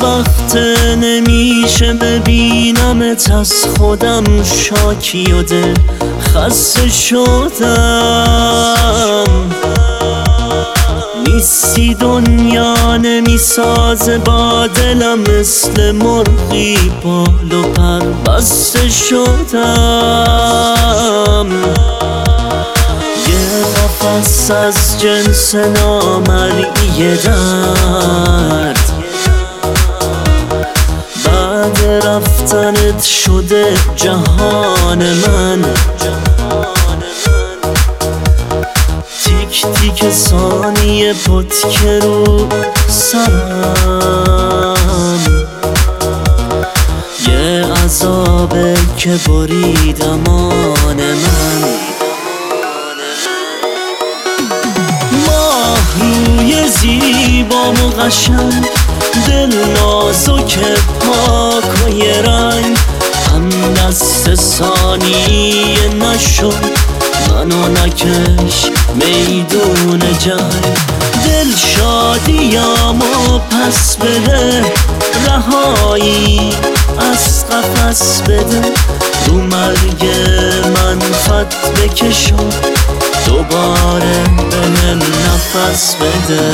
وقته نمیشه ببینمت، از خودم شاکی و دل خسته شدم. نیستی دنیا نمیسازه با دلم، مثل مرغی بال و پر بسته شدم. یه قفس از جنس نامرئی درد، بعد رفتنت شده جهان من. تیک تیک ثانیه پتک رو سرم، یه عذابه که برید امان من. ماه روی زیبا و قشنگ، دل نازک پاک و یه رنگ، هم دست ثانیه نشد منو نکش میدون جنگ. دل شادیامو پس بده، رهایی از قفس بده، رو مرگ من خط بکشم، دوباره بهم نفس بده.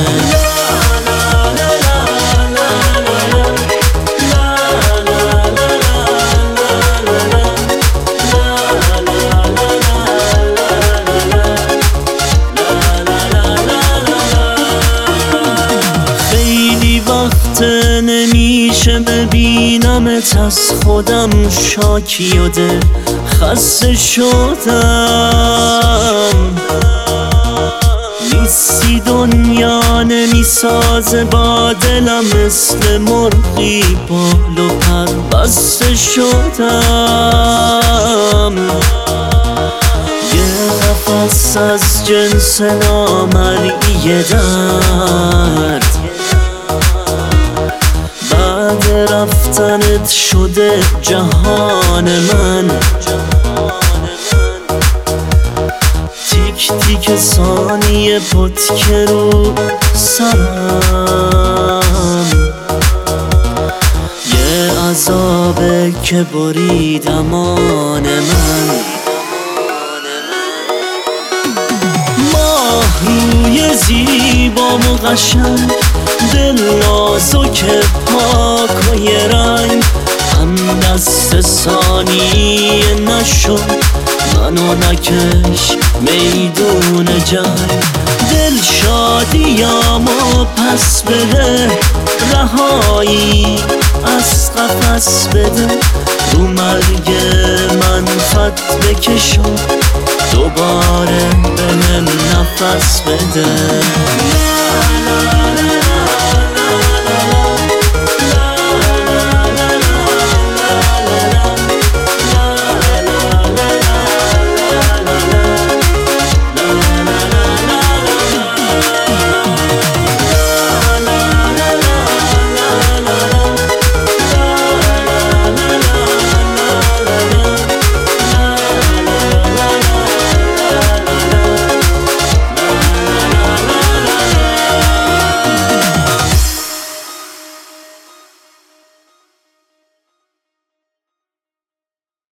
نمیشه ببینمت، از خودم شاکی و دل خسته شدم. نیستی دنیا نمیسازه با دلم، مثل مرغی بال و پر بسته شدم. یه قفس از جنس نامرئی درد، بعد رفتنت شده جهان من. تیک تیک ثانیه پتک رو سرم، یه عذابه که برید امان من. ماه روی زیبا و قشنگ، دل نازک پاک و یه رنگ، هم دست ثانیه نشد منو نکش میدون جنگ. دل شادیامو پس بده، رهایی از قفس بده، رو مرگ من خط بکشم، دوباره بهم نفس بده.